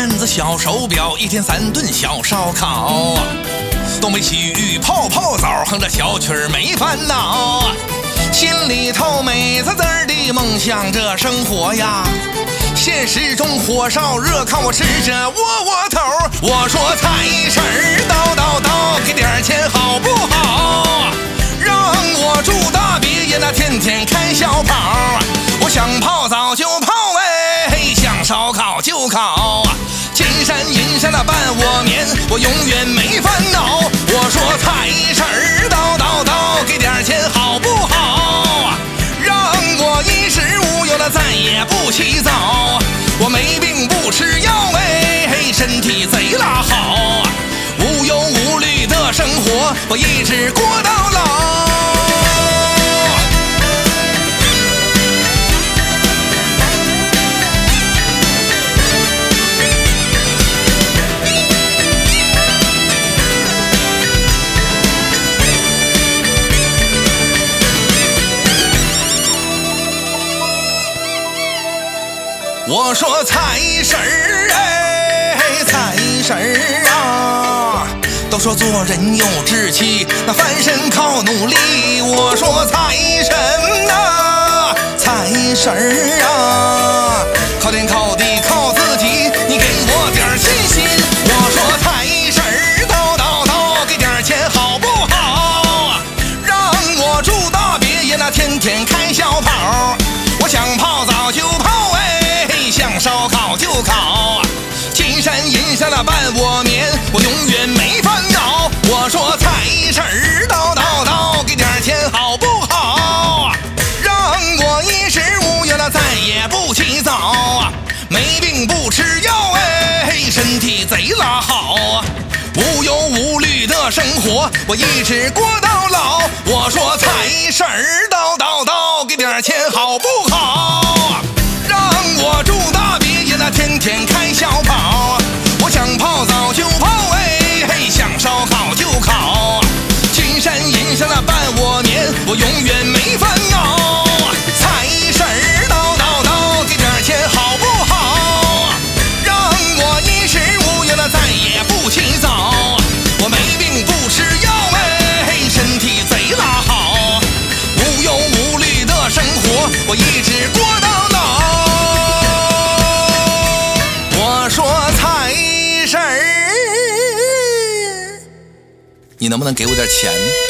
链子、小手表，一天3顿小烧烤。东北洗浴泡泡澡，哼着小曲儿没烦恼。心里头美滋滋的梦想着生活呀，现实中火烧热炕，我吃着窝窝头。我说财神儿叨，给点钱好不好？让我住大别野，那天天开小跑。我想泡澡就泡哎，想烧烤就烤。金山银山的伴我眠，我永远没烦恼。我说财神儿叨，给点钱好不好？让我衣食无忧的再也不起早。我没病不吃药哎，身体贼拉好。无忧无虑的生活，我一直过到老。我说财神儿哎，财神儿啊，都说做人有志气，那翻身靠努力。我说财神啊，财神儿啊，靠天靠地靠自己，你给我点信心。我说财神儿叨，给点钱好不好？让我住大别野，那天天开小跑。我想泡澡就泡哎，想烧烤就烤。金山银山的伴我眠，我永远没烦恼。我说财神儿叨，给点钱好不好？让我衣食无忧的再也不起早。没病不吃药哎，身体贼拉好。无忧无虑的生活，我一直过到老。我说财神儿叨，给点钱好不好？让我住大别野，那天天开小跑。我想泡澡就泡哎，想烧烤就烤。金山银山的伴我眠，我永远没烦恼。财神儿叨，给点钱好不好？让我衣食无忧的再也不起早。我没病不吃药哎，身体贼拉好。无忧无虑的生活，我一直过到老。我说财神儿，你能不能给我点钱？